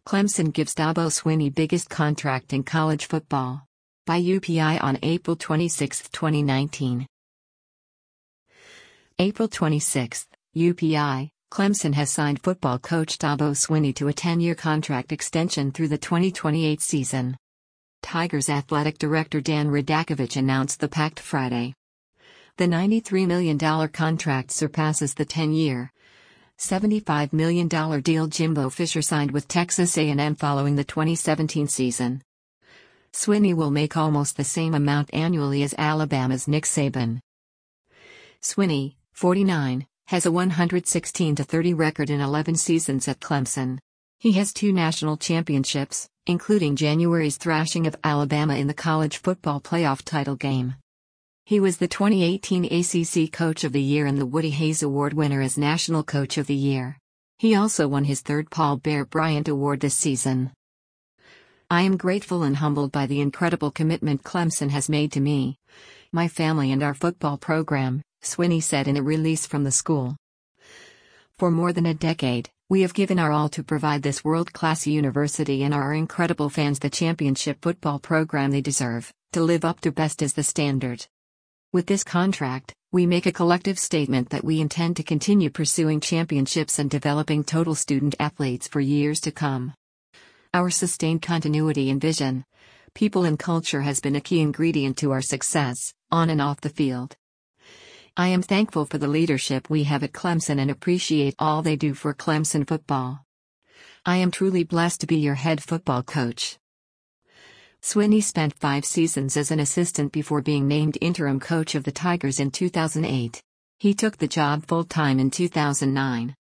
Clemson gives Dabo Swinney biggest contract in college football. By UPI on April 26, 2019. April 26, UPI, Clemson has signed football coach Dabo Swinney to a 10-year contract extension through the 2028 season. Tigers athletic director Dan Radakovich announced the pact Friday. The $93 million contract surpasses the 10-year, $75 million deal Jimbo Fisher signed with Texas A&M following the 2017 season. Swinney will make almost the same amount annually as Alabama's Nick Saban. Swinney, 49, has a 116-30 record in 11 seasons at Clemson. He has 2 national championships, including January's thrashing of Alabama in the college football playoff title game. He was the 2018 ACC Coach of the Year and the Woody Hayes Award winner as National Coach of the Year. He also won his 3rd Paul Bear Bryant Award this season. I am grateful and humbled by the incredible commitment Clemson has made to me, my family and our football program, Swinney said in a release from the school. For more than a decade, we have given our all to provide this world-class university and our incredible fans the championship football program they deserve, to live up to best as the standard. With this contract, we make a collective statement that we intend to continue pursuing championships and developing total student athletes for years to come. Our sustained continuity and vision, people and culture has been a key ingredient to our success, on and off the field. I am thankful for the leadership we have at Clemson and appreciate all they do for Clemson football. I am truly blessed to be your head football coach. Swinney spent 5 seasons as an assistant before being named interim coach of the Tigers in 2008. He took the job full-time in 2009.